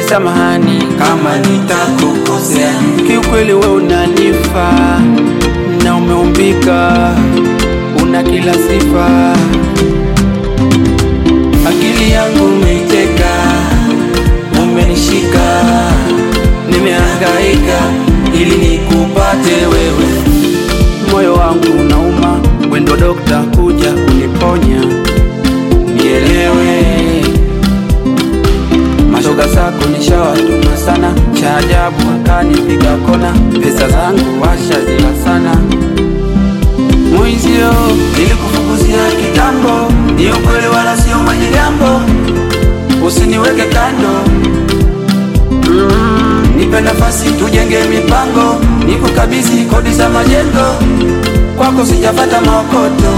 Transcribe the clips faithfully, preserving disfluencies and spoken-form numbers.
samahani kama nitakukosea. Kiukweli wewe unanifaa na umeumbika, una kila sifa. Akili yangu umeiteka, umenishika, nimehangaika ili nikupate wewe. Moyo wangu unauma, wendo dokta kuja kuniponya. Nielewe, mashoga zako nishawatuma sana, cha ajabu akanipiga kona, pesa zangu washazila sana. mwenzio nilikufukuzia kitambo, ni ukweli wala sio majigambo, usiniweke kando. mm, Nipe nafasi tujenge mipango, nikukabidhi kodi za majengo, kwako sijapata maokoto.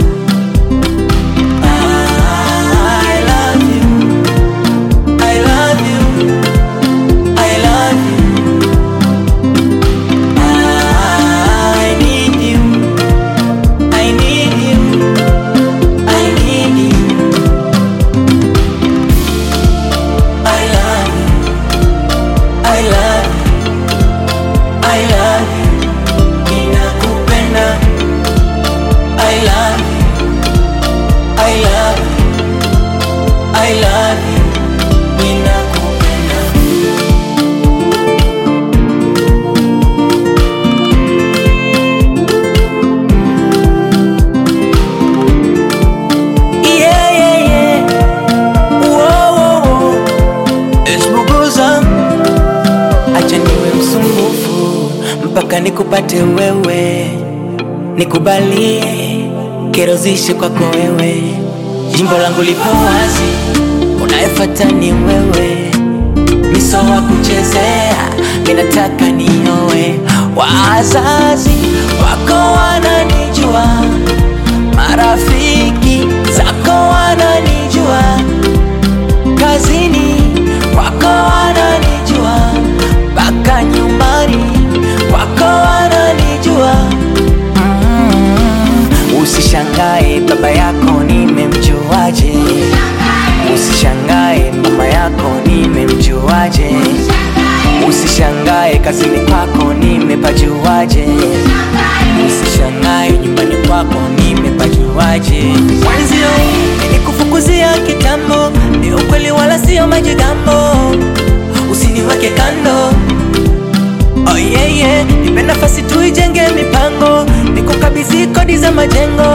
I love you, ninakupenda. Yeah, yeah, yeah. Whoa, whoa, whoa. Esbuguza, acha niwe msumbufu mpaka nikupate wewe, nikubalie kero zishe kwako wewe. Jimbo langu lipo wazi, unayefuata ni wewe. Miso wa kuchezea, minataka niowe. Wazazi wako wananijua, marafiki zako wananijua, kazini wako wananijua, mpaka nyumbani wako wananijua. mm-hmm. Usishangae baba yako nimemjuaje, usishangae mama yako nimemjuaje, usishangae kazini kwako nimepajuaje, usishangae nyumbani kwako nimepajuaje. Mwenzio nilikufukuzia kitambo, ni ukweli wala sio majigambo, usiniweke kando. Oh yeah yeah, nipe nafasi tuijenge mipango, nikukabidhi kodi za majengo,